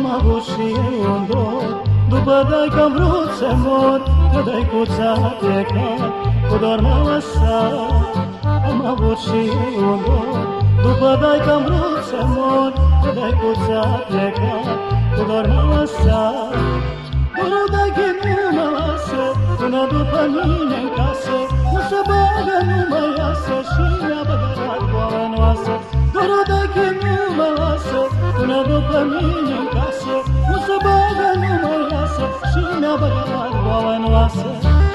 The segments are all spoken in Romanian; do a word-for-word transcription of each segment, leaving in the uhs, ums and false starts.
avut și eu un dor, după dai că-am vrut să mor, că dai cu ți-a plecat, cu dor m-a lăsat. Am avut și eu un dor, după dai că-am vrut să mor, că dai cu ți-a plecat, cu dor m-a lăsat. Dorul dai că nu mă lasă, până după mine în casă, nu se bagă, nu mă iasă și mi-a băgat boala noastră. Dorul dai că nu mă lasă, până după mine în casă, nu se bagă, nu mă iasă și mi-a băgat boala noastră.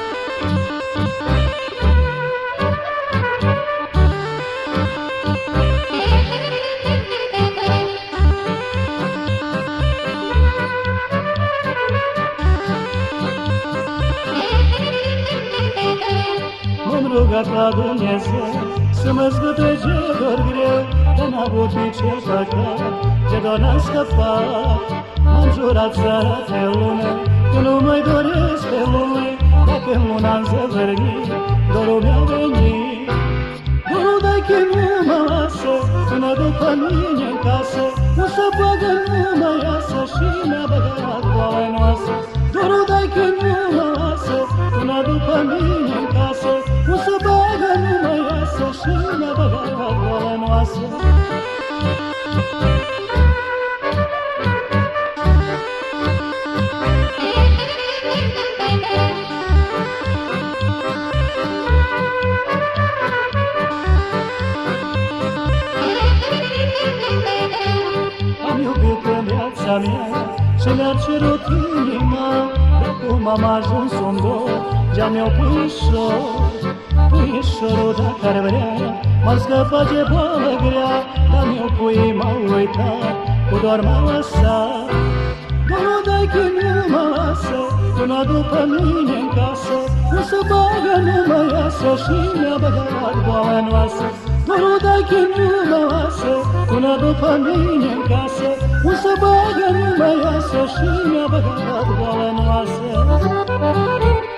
M-am rugat la Dumnezeu să mă zgâtege dor greu, că n-a avut nici păcat, ce doar n-am scăpat. M-am jurat să arate lume că nu mai doresc pe lume, dacă în luna-n zăvârnit dorul mi-a venit. Dorul dai că nu mă lasă, până după mine în casă, nu se bagă, nu mă iasă și mi-a băgat boala noastră. Dorul dai că nu mă lasă, până după mine în casă, nu se bagă, nu mă iasă și mi-a băgat boala noastră. Am iubit în viața mea și mi-a cerut inima, de cum am ajuns un dor, de-a meu puișor. Puișorul dacă ar vrea, m-ar scăpa de boală grea, dar meu pui m-a uitat, cu doar m-a lăsat. Dorul dai că nu mă lasă, până după mine în casă, nu se bagă, nu mă iasă și mi-a băgat boala noastră. Dorul dai că nu mă lasă, până după mine în casă, nu se bagă, nu mă iasă și mi-a băgat boala noastră.